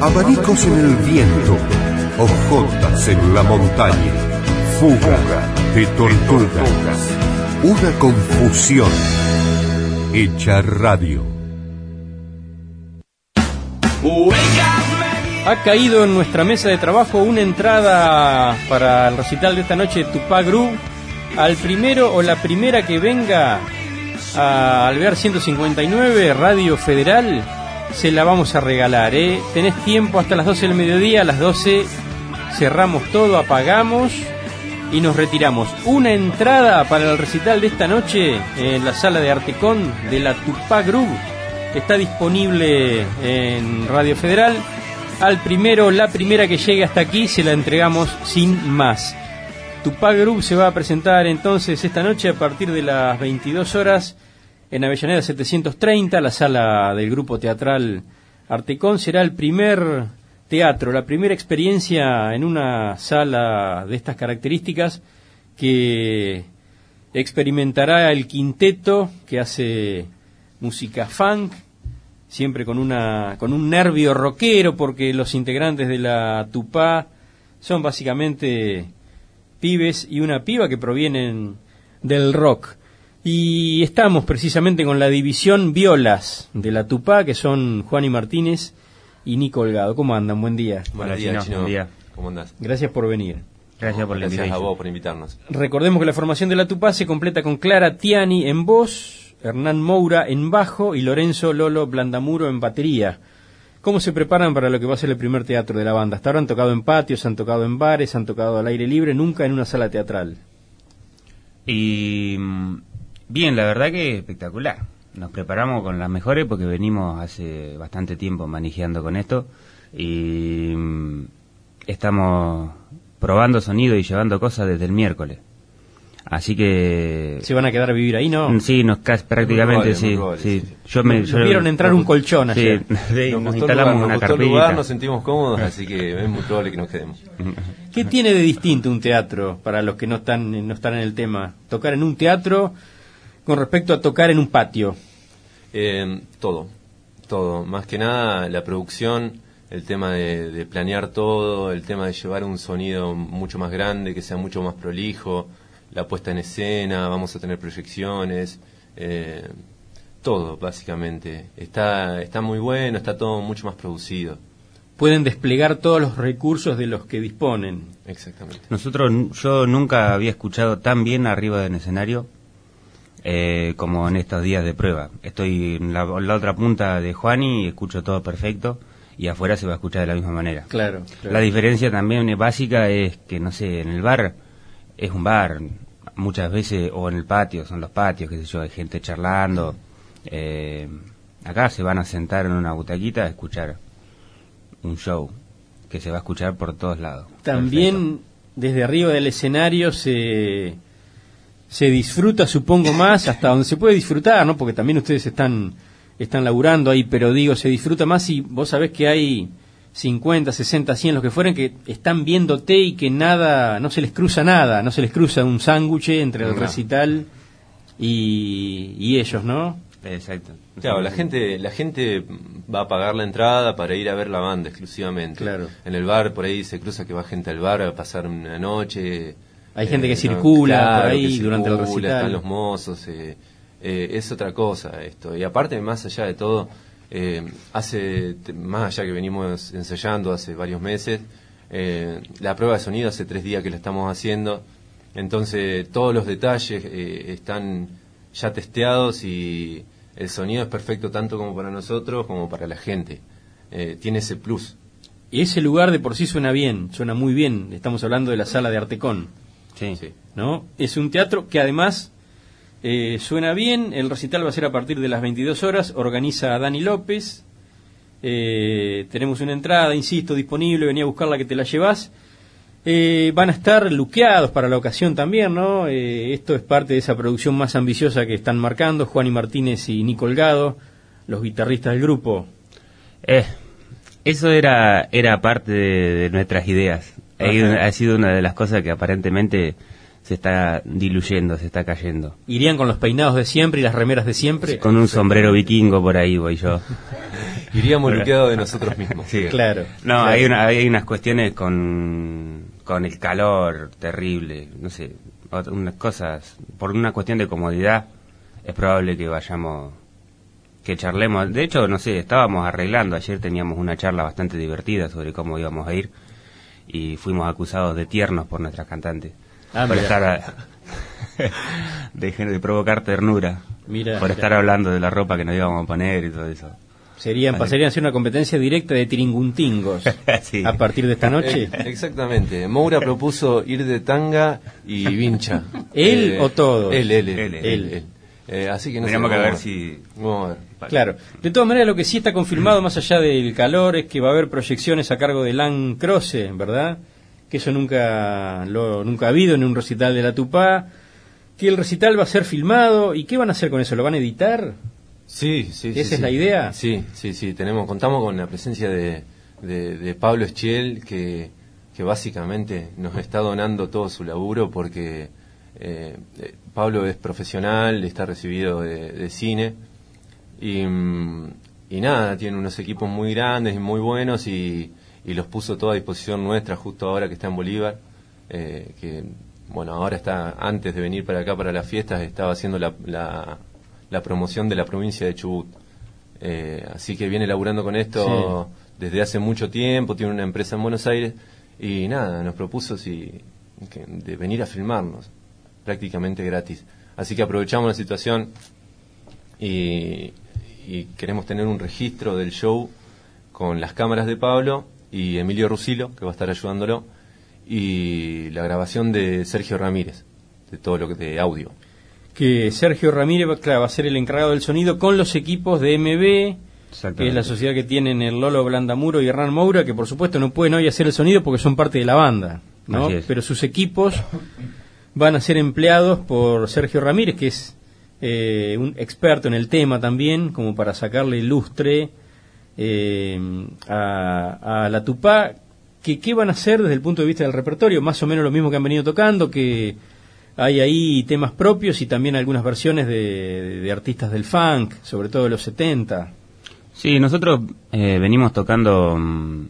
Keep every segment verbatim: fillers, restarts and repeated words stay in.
abanicos en el viento, hojotas en la montaña, fuga de tortugas, una confusión hecha radio. Ha caído en nuestra mesa de trabajo una entrada para el recital de esta noche de Tupac Groove. Al primero o la primera que venga a Alvear ciento cincuenta y nueve, Radio Federal, se la vamos a regalar, ¿eh? Tenés tiempo hasta las doce del mediodía. A las doce cerramos todo, apagamos y nos retiramos. Una entrada para el recital de esta noche en la sala de Artecón de la Tupac Groove. Está disponible en Radio Federal. Al primero, la primera que llegue hasta aquí, se la entregamos sin más. Tupac Groove se va a presentar entonces esta noche a partir de las veintidós horas en Avellaneda setecientos treinta, la sala del grupo teatral Artecón. Será el primer teatro, la primera experiencia en una sala de estas características que experimentará el quinteto que hace música funk, siempre con una con un nervio rockero, porque los integrantes de la Tupá son básicamente pibes y una piba que provienen del rock. Y estamos precisamente con la división violas de la Tupá, que son Juani Martínez y Nico Holgado. ¿Cómo andan? Buen día. Buen día, Chino. Buen día. ¿Cómo andás? Gracias por venir. Gracias por la invitación. Gracias a vos por invitarnos. Recordemos que la formación de la Tupá se completa con Clara Tiani en voz, Hernán Moura en bajo y Lorenzo Lolo Blandamuro en batería. ¿Cómo se preparan para lo que va a ser el primer teatro de la banda? Hasta ahora han tocado en patios, han tocado en bares, han tocado al aire libre, nunca en una sala teatral. Y bien, la verdad que espectacular. Nos preparamos con las mejores porque venimos hace bastante tiempo manejando con esto y estamos probando sonido y llevando cosas desde el miércoles. Así que... ¿Se van a quedar a vivir ahí, no? Sí, nos casi prácticamente, probable, sí, probable, sí. sí, sí. Yo me, nos yo, vieron entrar nos, un colchón ayer. Sí, sí, nos, nos nos instalamos lugar, una nos carpita. lugar, nos sentimos cómodos, así que es muy probable que nos quedemos. ¿Qué tiene de distinto un teatro para los que no están no están en el tema? Tocar en un teatro con respecto a tocar en un patio. Eh, todo, todo. Más que nada la producción, el tema de, de planear todo, el tema de llevar un sonido mucho más grande, que sea mucho más prolijo, la puesta en escena, vamos a tener proyecciones, eh, todo básicamente. Está, está muy bueno, está todo mucho más producido. Pueden desplegar todos los recursos de los que disponen. Exactamente. Nosotros, yo nunca había escuchado tan bien arriba del escenario eh, como en estos días de prueba. Estoy en la, en la otra punta de Juani y escucho todo perfecto y afuera se va a escuchar de la misma manera. Claro, claro. La diferencia también básica es que, no sé, en el bar es un bar, muchas veces, o en el patio, son los patios, qué sé yo, hay gente charlando. Eh, acá se van a sentar en una butaquita a escuchar un show que se va a escuchar por todos lados. También Perfecto. Desde arriba del escenario se se disfruta, supongo, más hasta donde se puede disfrutar, ¿no? Porque también ustedes están están laburando ahí, pero digo, se disfruta más y vos sabés que hay cincuenta, sesenta, cien, los que fueran, que están viéndote y que nada, no se les cruza nada, no se les cruza un sándwich entre el no. recital y, y ellos, ¿no? Exacto. Claro, la gente, la gente va a pagar la entrada para ir a ver la banda exclusivamente. Claro. En el bar por ahí se cruza que va gente al bar a pasar una noche. Hay gente que no, circula claro, por ahí que circula, durante el recital. Están los mozos, eh, eh, es otra cosa esto. Y aparte, más allá de todo, eh, hace más allá que venimos ensayando hace varios meses, eh, la prueba de sonido hace tres días que la estamos haciendo, entonces todos los detalles eh, están ya testeados y el sonido es perfecto tanto como para nosotros como para la gente. Eh, tiene ese plus. Y ese lugar de por sí suena bien, suena muy bien. Estamos hablando de la sala de Artecón. Sí. Sí. ¿No? Es un teatro que además eh, suena bien. El recital va a ser a partir de las veintidós horas. Organiza Dani López. Eh, tenemos una entrada, insisto, disponible. Vení a buscarla que te la llevas. Eh, van a estar luqueados para la ocasión también, ¿no? Eh, esto es parte de esa producción más ambiciosa que están marcando Juani Martínez y Nico Holgado, los guitarristas del grupo. Eh, eso era era parte de, de nuestras ideas. Ha, ha sido una de las cosas que aparentemente se está diluyendo, se está cayendo. ¿Irían con los peinados de siempre y las remeras de siempre? Con un sombrero vikingo por ahí voy yo. Iríamos luqueados de nosotros mismos. Sí, claro. No, claro. Hay, una, hay unas cuestiones con, con el calor terrible, no sé, ot- unas cosas, por una cuestión de comodidad, es probable que vayamos, que charlemos. De hecho, no sé, estábamos arreglando, ayer teníamos una charla bastante divertida sobre cómo íbamos a ir, y fuimos acusados de tiernos por nuestras cantantes. Ah, por mira. estar a- de, de provocar ternura, Mira, por mira. estar hablando de la ropa que nos íbamos a poner y todo eso. Serían, pasarían a ser una competencia directa de tiringuntingos Sí. a partir de esta noche. Eh, exactamente. Moura propuso ir de tanga y vincha. ¿Él o todos? Él, él, él. Él, él, él. él. Eh, así que no Tenemos sé, que ver vamos a si... Vamos a ver. Claro. De todas maneras, lo que sí está confirmado, más allá del calor, es que va a haber proyecciones a cargo de Lan Croce, ¿verdad? Que eso nunca lo nunca ha habido en un recital de la Tupá. Que el recital va a ser filmado. ¿Y qué van a hacer con eso? ¿Lo van a editar? Sí, sí, sí. ¿Esa es sí. la idea? Sí, sí, sí. Tenemos, contamos con la presencia de, de, de Pablo Eschiel, que, que básicamente nos está donando todo su laburo porque eh, eh, Pablo es profesional, está recibido de, de cine y, mm, y nada, tiene unos equipos muy grandes y muy buenos y, y los puso todo a disposición nuestra justo ahora que está en Bolívar, eh, que bueno, ahora está, antes de venir para acá para las fiestas, estaba haciendo la, la, la promoción de la provincia de Chubut. Eh, así que viene laburando con esto sí. desde hace mucho tiempo, tiene una empresa en Buenos Aires y nada, nos propuso si, que, de venir a filmarnos, prácticamente gratis. Así que aprovechamos la situación y, y queremos tener un registro del show con las cámaras de Pablo y Emilio Rusilo, que va a estar ayudándolo, y la grabación de Sergio Ramírez, de todo lo que de audio. Que Sergio Ramírez va, claro, va a ser el encargado del sonido con los equipos de M B, que es la sociedad que tienen el Lolo Blandamuro y Hernán Moura, que por supuesto no pueden hoy hacer el sonido porque son parte de la banda, ¿no? Pero sus equipos van a ser empleados por Sergio Ramírez, que es eh, un experto en el tema también, como para sacarle lustre eh, a, a la Tupá. Que, ¿Qué van a hacer desde el punto de vista del repertorio? Más o menos lo mismo que han venido tocando, que hay ahí temas propios y también algunas versiones de, de, de artistas del funk, sobre todo de los setenta. Sí, nosotros eh, venimos tocando, mmm,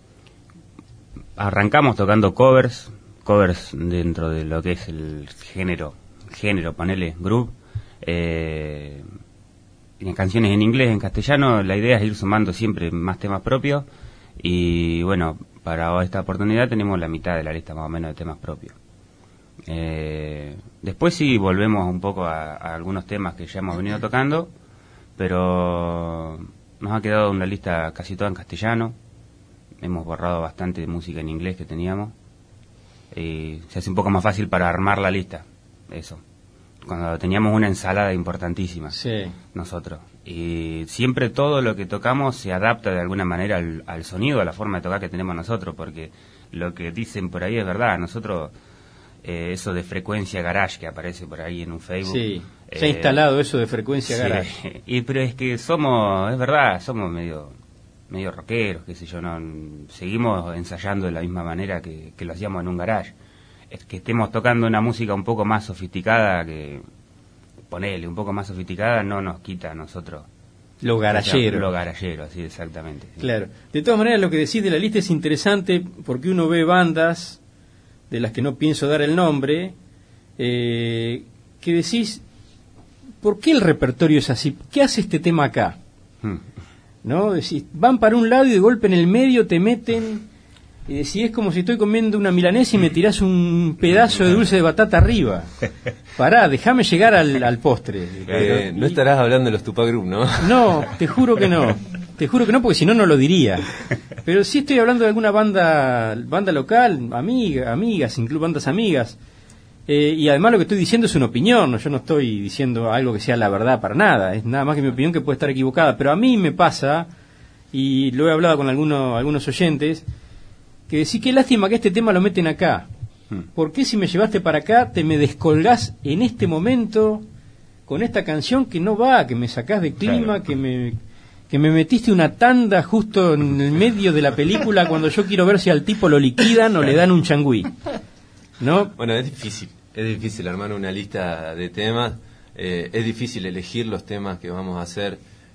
arrancamos tocando covers, covers dentro de lo que es el género, género, ponele, groove, eh, en canciones en inglés, en castellano. La idea es ir sumando siempre más temas propios y bueno, para esta oportunidad tenemos la mitad de la lista más o menos de temas propios. Eh, después sí volvemos un poco a, a algunos temas que ya hemos venido tocando, pero nos ha quedado una lista casi toda en castellano. Hemos borrado bastante de música en inglés que teníamos y se hace un poco más fácil para armar la lista, eso, cuando teníamos una ensalada importantísima, sí. nosotros. Y siempre todo lo que tocamos se adapta de alguna manera al, al sonido, a la forma de tocar que tenemos nosotros, porque lo que dicen por ahí es verdad. Nosotros, eh, eso de frecuencia garage que aparece por ahí en un Facebook. Sí, eh, se ha instalado eso de frecuencia sí, garage. Y, pero es que somos, es verdad, somos medio medio rockeros, qué sé yo, no seguimos ensayando de la misma manera que, que lo hacíamos en un garage. Es que estemos tocando una música un poco más sofisticada, que ponele, un poco más sofisticada, no nos quita a nosotros lo garallero. Lo garallero, sí, exactamente. Sí. Claro. De todas maneras, lo que decís de la lista es interesante porque uno ve bandas de las que no pienso dar el nombre, eh, que decís, ¿por qué el repertorio es así? ¿Qué hace este tema acá? Hmm. ¿No? Decís, van para un lado y de golpe en el medio te meten, y decís, es como si estoy comiendo una milanesa y me tirás un pedazo de dulce de batata arriba. Pará, déjame llegar al, al postre. Eh, no estarás hablando de los Tupac Group, ¿no? No, te juro que no. Te juro que no, porque si no, no lo diría. Pero sí estoy hablando de alguna banda banda local, amiga, amigas, incluso bandas amigas. Eh, y además lo que estoy diciendo es una opinión, ¿no? Yo no estoy diciendo algo que sea la verdad para nada. Es nada más que mi opinión, que puede estar equivocada. Pero a mí me pasa, y lo he hablado con algunos, algunos oyentes, que decís, qué lástima que este tema lo meten acá. ¿Por qué si me llevaste para acá te me descolgás en este momento con esta canción que no va, que me sacás de clima, claro, que me... que me metiste una tanda justo en el medio de la película cuando yo quiero ver si al tipo lo liquidan o le dan un changüí, ¿no? Bueno, es difícil, es difícil armar una lista de temas, eh, es difícil elegir los temas que vamos a hacer,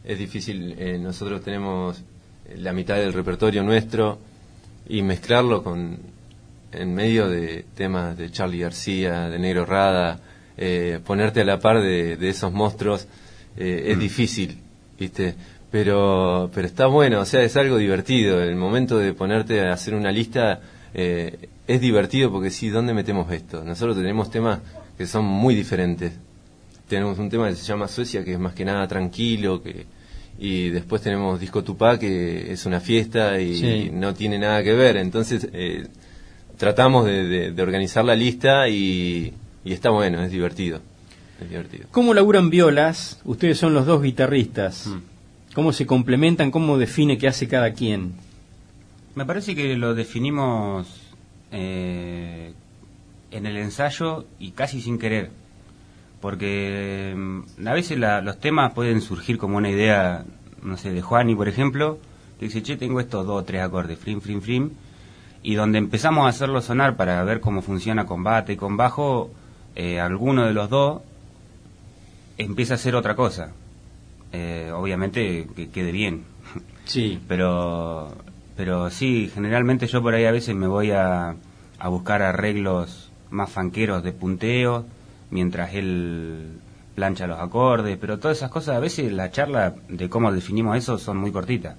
es difícil. Eh, nosotros tenemos la mitad del repertorio nuestro y mezclarlo con en medio de temas de Charly García, de Negro Rada, eh, ponerte a la par de, de esos monstruos eh, es mm. difícil, ¿viste? Pero pero está bueno, o sea, es algo divertido. El momento de ponerte a hacer una lista eh, es divertido porque sí, ¿dónde metemos esto? Nosotros tenemos temas que son muy diferentes. Tenemos un tema que se llama Suecia, que es más que nada tranquilo, que y después tenemos Disco Tupá, que es una fiesta y sí. no tiene nada que ver. Entonces eh, tratamos de, de, de organizar la lista y, y está bueno, es divertido. Es divertido. ¿Cómo laburan violas? Ustedes son los dos guitarristas. Mm. ¿Cómo se complementan? ¿Cómo define qué hace cada quien? Me parece que lo definimos eh, en el ensayo y casi sin querer. Porque a veces la, los temas pueden surgir como una idea, no sé, de Juani, por ejemplo, que dice, che, tengo estos dos o tres acordes, frim, frim, frim, y donde empezamos a hacerlo sonar para ver cómo funciona con bate y con bajo, eh, alguno de los dos empieza a hacer otra cosa. Eh, obviamente que quede bien. Sí. Pero, pero sí, generalmente yo por ahí a veces me voy a, a buscar arreglos más fanqueros de punteo, mientras él plancha los acordes, pero todas esas cosas, a veces la charla de cómo definimos eso son muy cortitas.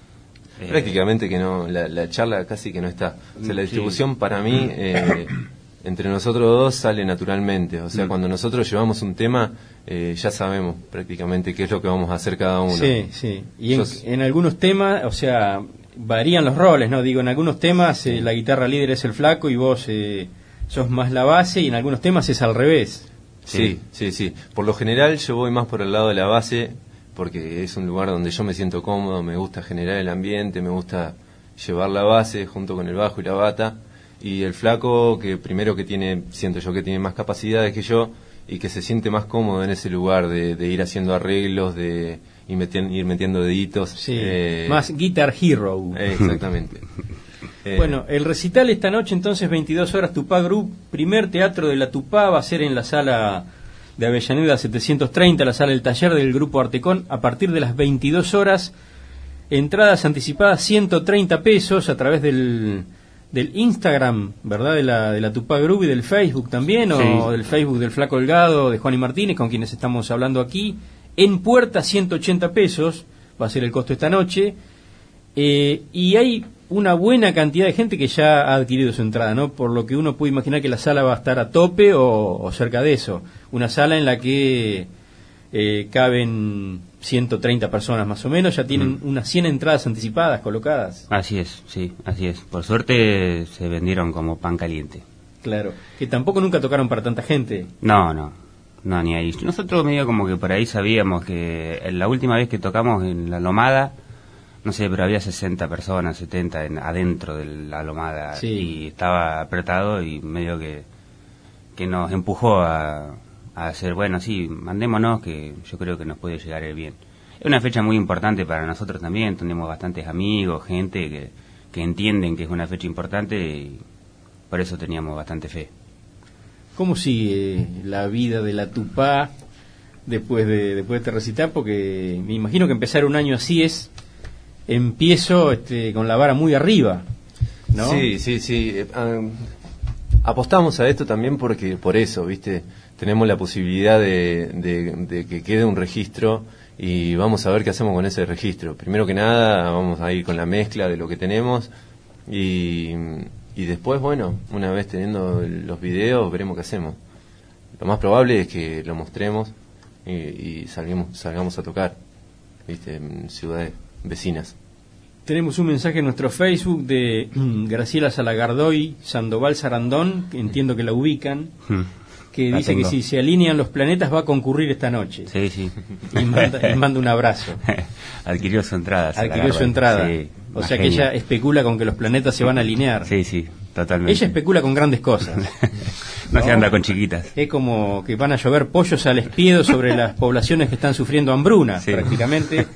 Eh, Prácticamente que no, la, la charla casi que no está. O sea, la distribución sí. para mí, eh, entre nosotros dos sale naturalmente. O sea, mm. cuando nosotros llevamos un tema, eh, ya sabemos prácticamente qué es lo que vamos a hacer cada uno. Sí, sí. Y en, en algunos temas, o sea, varían los roles, ¿no? Digo, en algunos temas eh, la guitarra líder es el Flaco y vos... Eh, sos más la base y en algunos temas es al revés. Sí, sí, sí. Por lo general yo voy más por el lado de la base porque es un lugar donde yo me siento cómodo, me gusta generar el ambiente, me gusta llevar la base junto con el bajo y la bata. Y el Flaco, que primero que tiene, siento yo que tiene más capacidades que yo y que se siente más cómodo en ese lugar de, de ir haciendo arreglos, de ir metiendo, ir metiendo deditos. Sí, eh, más Guitar Hero. Eh, exactamente. Eh, bueno, el recital esta noche entonces veintidós horas Tupá Group, primer teatro de la Tupá, va a ser en la sala de Avellaneda setecientos treinta, la sala del taller del Grupo Artecón, a partir de las veintidós horas, entradas anticipadas ciento treinta pesos a través del, del Instagram, ¿verdad? De la, de la Tupá Group y del Facebook también, sí. o del Facebook del Flaco Delgado, de Juan y Martínez, con quienes estamos hablando aquí. En puerta ciento ochenta pesos, va a ser el costo esta noche, eh, y hay una buena cantidad de gente que ya ha adquirido su entrada, ¿no? Por lo que uno puede imaginar que la sala va a estar a tope o, o cerca de eso. Una sala en la que eh, caben ciento treinta personas más o menos, ya tienen mm. unas cien entradas anticipadas colocadas. Así es, sí, así es. Por suerte se vendieron como pan caliente. Claro, que tampoco nunca tocaron para tanta gente. No, no, no, ni ahí. Nosotros medio como que por ahí sabíamos que la última vez que tocamos en La Lomada, no sé, pero había sesenta personas, setenta en, adentro de la lomada, sí. y estaba apretado y medio que que nos empujó a, a hacer, bueno, sí, mandémonos, que yo creo que nos puede llegar bien. Es una fecha muy importante para nosotros también, tenemos bastantes amigos, gente que, que entienden que es una fecha importante y por eso teníamos bastante fe. ¿Cómo sigue la vida de la Tupá después de, después de este recital? Porque me imagino que empezar un año así es... Empiezo este, con la vara muy arriba, ¿no? Sí, sí, sí. Eh, um, apostamos a esto también porque por eso, ¿viste? Tenemos la posibilidad de, de, de que quede un registro y vamos a ver qué hacemos con ese registro. Primero que nada, vamos a ir con la mezcla de lo que tenemos y, y después, bueno, una vez teniendo los videos, veremos qué hacemos. Lo más probable es que lo mostremos y, y salgamos, salgamos a tocar, ¿viste? En ciudades vecinas. Tenemos un mensaje en nuestro Facebook de Graciela Salagardoy Sandoval Sarandón, que entiendo que la ubican, que la dice tengo. Que si se alinean los planetas va a concurrir esta noche. Sí, sí. Y manda, y manda un abrazo. Adquirió su entrada. Adquirió su entrada. Sí, o sea que ella especula con que los planetas se van a alinear. Sí, sí, totalmente. Ella especula con grandes cosas. No, no se anda con chiquitas. Es como que van a llover pollos al espiedo sobre las poblaciones que están sufriendo hambruna, sí. prácticamente.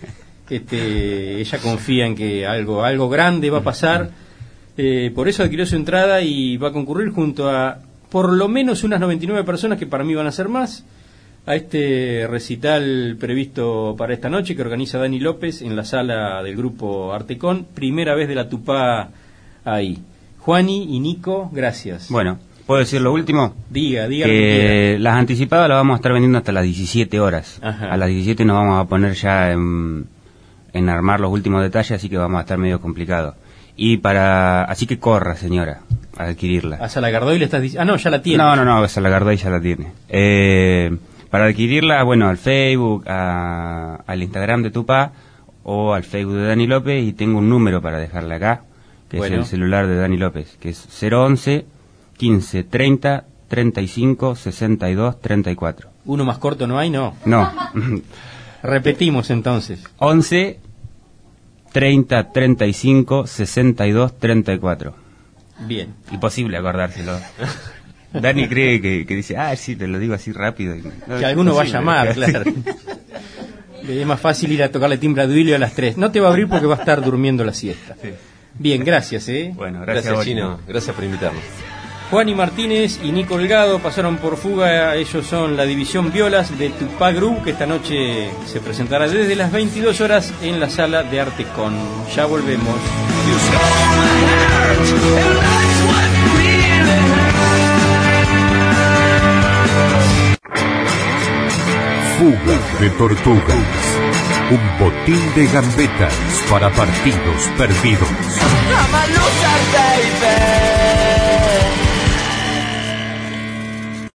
Este, ella confía en que algo algo grande va a pasar, eh, por eso adquirió su entrada y va a concurrir junto a por lo menos unas noventa y nueve personas, que para mí van a ser más, a este recital previsto para esta noche que organiza Dani López en la sala del grupo Artecon. Primera vez de la Tupá ahí. Juani y Nico, gracias. Bueno, ¿puedo decir lo último? Diga, diga lo que que quiera. Las anticipadas las vamos a estar vendiendo hasta las diecisiete horas. Ajá. A las diecisiete nos vamos a poner ya en, en armar los últimos detalles, así que vamos a estar medio complicados. Y para, así que corra, señora, a adquirirla. A Salagardoy le estás diciendo. Ah, no, ya la tiene. No, no, no, Salagardoy ya la tiene. Eh, para adquirirla, bueno, al Facebook, a, al Instagram de Tupá o al Facebook de Dani López, y tengo un número para dejarle acá, que bueno. es el celular de Dani López, que es cero once, quince, treinta, treinta y cinco, sesenta y dos, treinta y cuatro. ¿Uno más corto no hay? No. No. Repetimos entonces. once, treinta, treinta y cinco, sesenta y dos, treinta y cuatro. Bien. Imposible acordárselo. Dani cree que, que dice, ah, sí, te lo digo así rápido. Y no, Que alguno va a imposible. llamar, claro. Es más fácil ir a tocarle timbre a Duilio a las tres. No te va a abrir porque va a estar durmiendo la siesta. Sí. Bien, gracias, ¿eh? Bueno, gracias, Gracias, a vos, Chino. Gracias por invitarnos. Juan y Martínez y Nico Holgado pasaron por Fuga. Ellos son la división violas de Tupá Group, que esta noche se presentará desde las veintidós horas en la sala de Artecon. Ya volvemos. Fuga de tortugas. Un botín de gambetas para partidos perdidos. I'm a loser, baby.